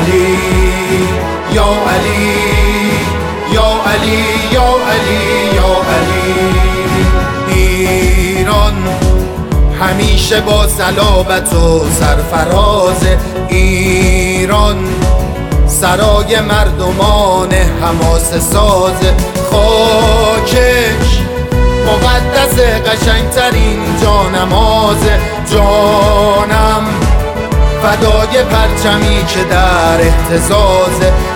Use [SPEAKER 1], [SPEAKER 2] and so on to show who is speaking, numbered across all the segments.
[SPEAKER 1] علی یا علی یا علی یا علی یا علی. ایران همیشه با صلابت و سرفراز، ایران سرای مردمان حماسه ساز، خاکش مقدس قشنگترین جانماز. جانم فدای پرچمی که در اهتزاز،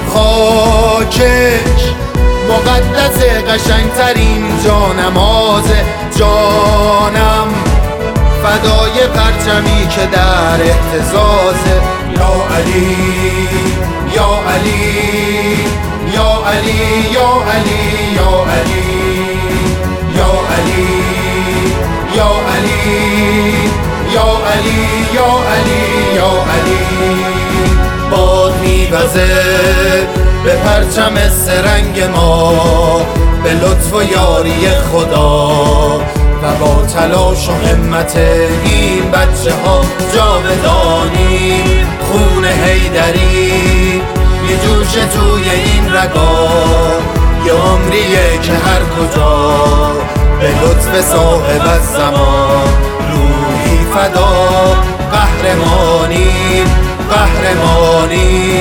[SPEAKER 1] خاکش مقدس قشنگترین جانماز. جانم فدای پرچمی که در اهتزاز. یا علی یا علی یا علی یا علی یا علی یا علی یا علی یا علی یا علی یا علی. باد میوزه به پرچم سرنگ ما، به لطف و یاری خدا و با تلاش و همت این بچه ها جاودانی. خون حیدری میجوش توی این رگا، یه عمریه که هر کجا به لطف صاحب الزمان روحی فدا. قهرمانی قهرمانی.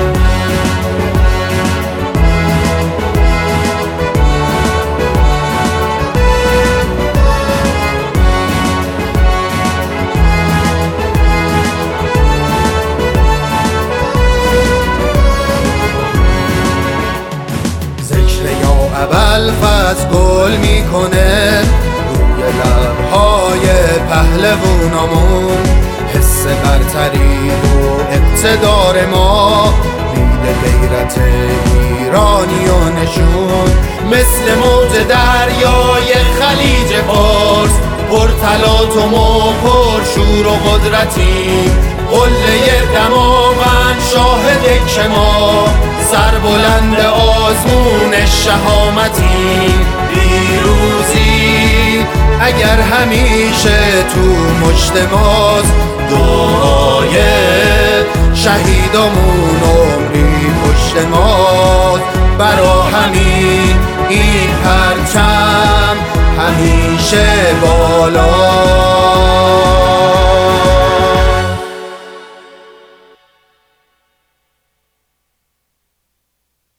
[SPEAKER 1] ابوالفضل گل میکنه روی لبهای پهلوونامون، حس برتری و اقتدار ما، میل غیرت ایرانی و نشون. مثل موج دریای خلیج فارس، پرتلاطم و پرشور و قدرتی، قله دماوند شاهد که ما، سربلند آزمون شهامتی. پیروزی اگر همیشه تو مشت ماست، دعای شهیدامون عمری پشت ماست. برا همین این پرچم همیشه بالا.